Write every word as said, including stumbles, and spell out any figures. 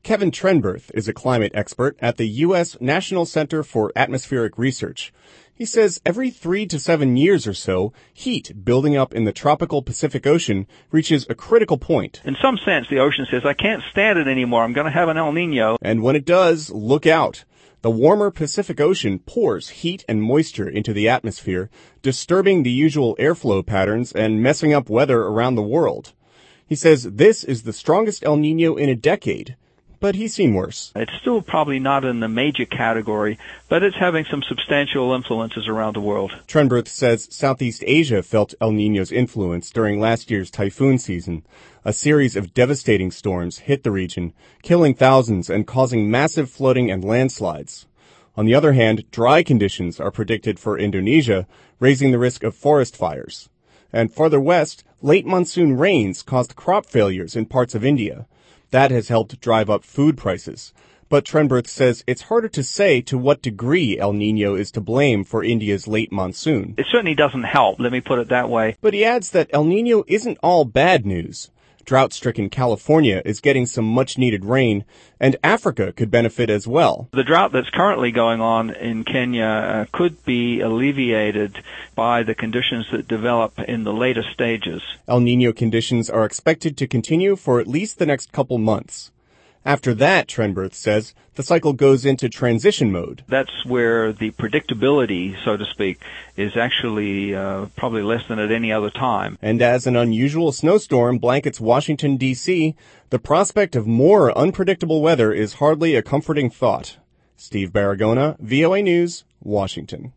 Kevin Trenberth is a climate expert at the U S National Center for Atmospheric Research. He says every three to seven years or so, heat building up in the tropical Pacific Ocean reaches a critical point. In some sense, the ocean says, I can't stand it anymore. I'm going to have an El Nino. And when it does, look out. The warmer Pacific Ocean pours heat and moisture into the atmosphere, disturbing the usual airflow patterns and messing up weather around the world. He says this is the strongest El Nino in a decade, but he's seen worse. It's still probably not in the major category, but it's having some substantial influences around the world. Trenberth says Southeast Asia felt El Nino's influence during last year's typhoon season. A series of devastating storms hit the region, killing thousands and causing massive flooding and landslides. On the other hand, dry conditions are predicted for Indonesia, raising the risk of forest fires. And farther west, late monsoon rains caused crop failures in parts of India. That has helped drive up food prices. But Trenberth says it's harder to say to what degree El Nino is to blame for India's late monsoon. It certainly doesn't help, let me put it that way. But he adds that El Nino isn't all bad news. Drought-stricken California is getting some much-needed rain, and Africa could benefit as well. The drought that's currently going on in Kenya uh, could be alleviated by the conditions that develop in the later stages. El Nino conditions are expected to continue for at least the next couple months. After that, Trenberth says, the cycle goes into transition mode. That's where the predictability, so to speak, is actually uh, probably less than at any other time. And as an unusual snowstorm blankets Washington, D C, the prospect of more unpredictable weather is hardly a comforting thought. Steve Baragona, V O A News, Washington.